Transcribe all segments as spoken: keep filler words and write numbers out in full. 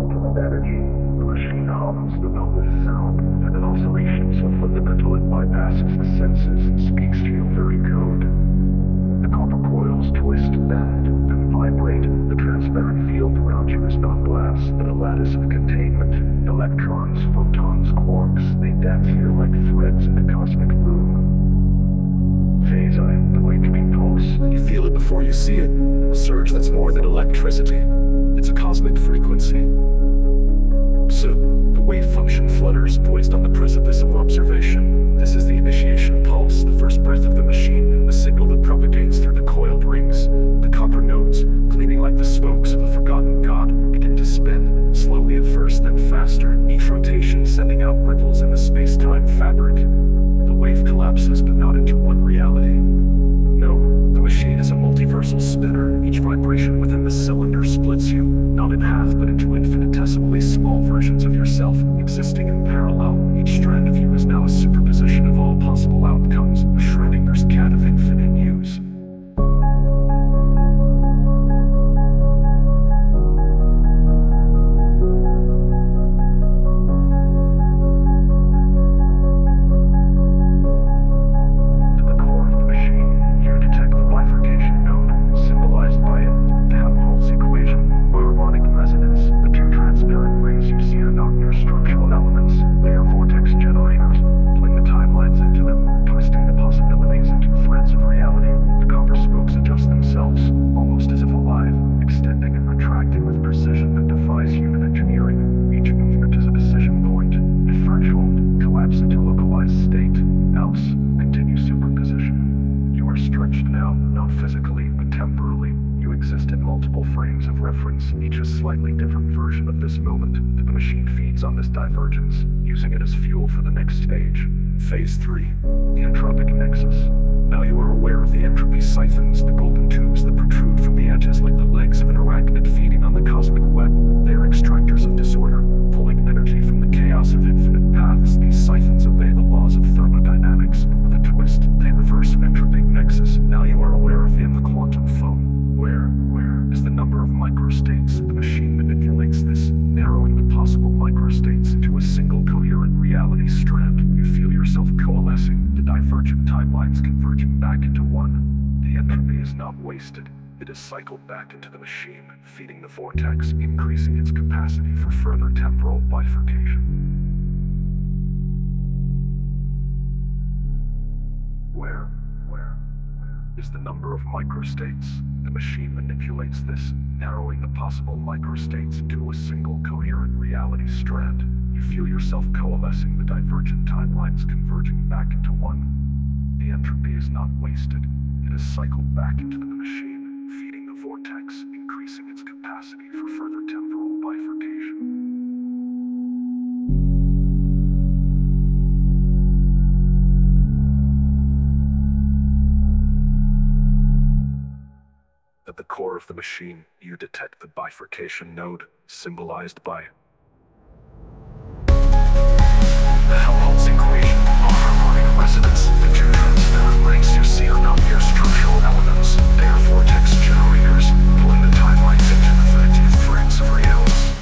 quantum of energy. The machine hums the velvet sound, and an oscillation so fundamental it bypasses the senses and speaks to your very code. The copper coils twist, bend, and vibrate. The transparent field around you is not glass, but a lattice of containment. Electrons, photons, quarks, they dance here like threads in a cosmic loom. Phase I, the awakening pulse. You feel it before you see it. A surge that's more than electricity. It's a cosmic frequency. So, the wave function flutters, poised on the precipice of observation. This is the initiation pulse, the first breath of the machine, the signal that propagates through the coiled rings. The copper nodes, gleaming like the spokes of a forgotten god, begin to spin, slowly at first, then faster, each rotation sending out ripples in the space-time fabric. The wave collapses, but not into one reality. No, the machine is a multiversal spinner. Each vibration within the cylinder splits you, not in half, but into infinitesimally small versions of yourself, existing in parallel. Each strand of you is now a superposition of all possible outcomes, a Schrodinger's cat of infinite use. Each a slightly different version of this moment. The machine feeds on this divergence, using it as fuel for the next stage. Phase three, the entropic nexus. Now you are aware of the entropy siphons, the golden tubes that protrude from the edges like the legs of an arachnid feeding on the cosmic web. They are extractors of disorder, pulling energy from the chaos of infinite paths. These siphons obey the laws of thermodynamics. With a twist, they reverse an entropic nexus. Now you are aware of in the quantum phone. Where, where is the number of microstates? The machine manipulates this, narrowing the possible microstates into a single coherent reality strand. You feel yourself coalescing, the divergent timelines converging back into one. The entropy is not wasted. It is cycled back into the machine, feeding the vortex, increasing its capacity for further temporal bifurcation. Where, where, where is the number of microstates? The machine manipulates this, narrowing the possible microstates into a single coherent reality strand. You feel yourself coalescing, the divergent timelines converging back into one. The entropy is not wasted. It is cycled back into the machine, feeding the vortex, increasing its capacity for further temporal bifurcation. At the core of the machine, you detect the bifurcation node, symbolized by the Helmholtz equation, on harmonic resonance. The two transparent rings you see are not mere structural elements. They are vortex generators, pulling the timelines into effective frames of reality.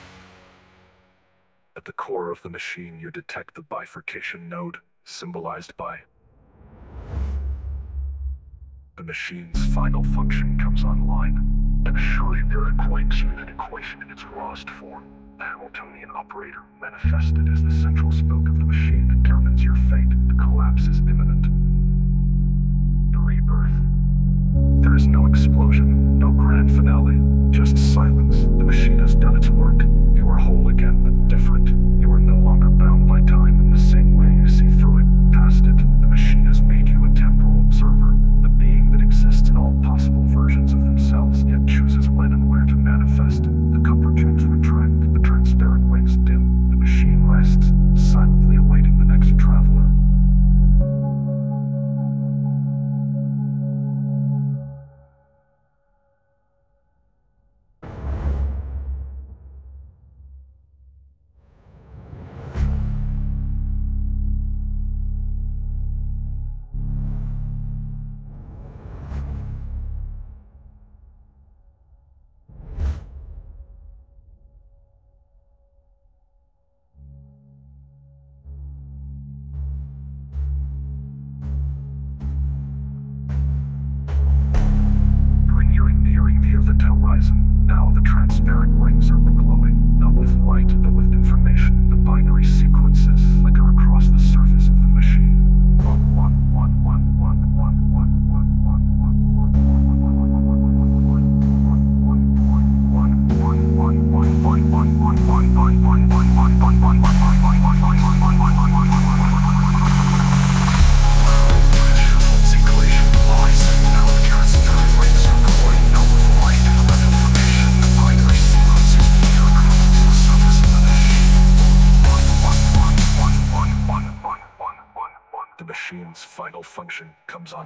At the core of the machine, you detect the bifurcation node, symbolized by the machine's final function comes online. An Schrödinger equation, equation in its rawest form. The Hamiltonian operator, manifested as the central spoke of the machine, determines your fate. The collapse is imminent. The rebirth. There is no explosion, no grand finale, just silence. The machine has done its work. You are whole again, but different. You are no longer bound by time in the same way you see through it, past it. The machine has made you a temporal observer, a being that exists in all possible versions of themselves, yet chooses when and where to manifest. The copper tubes retract, the transparent wings dim. The machine rests, silently awaiting the next traveler. horizon. Now the transparent rings are glowing, not with light, but with information. The binary sequences flicker across the surface.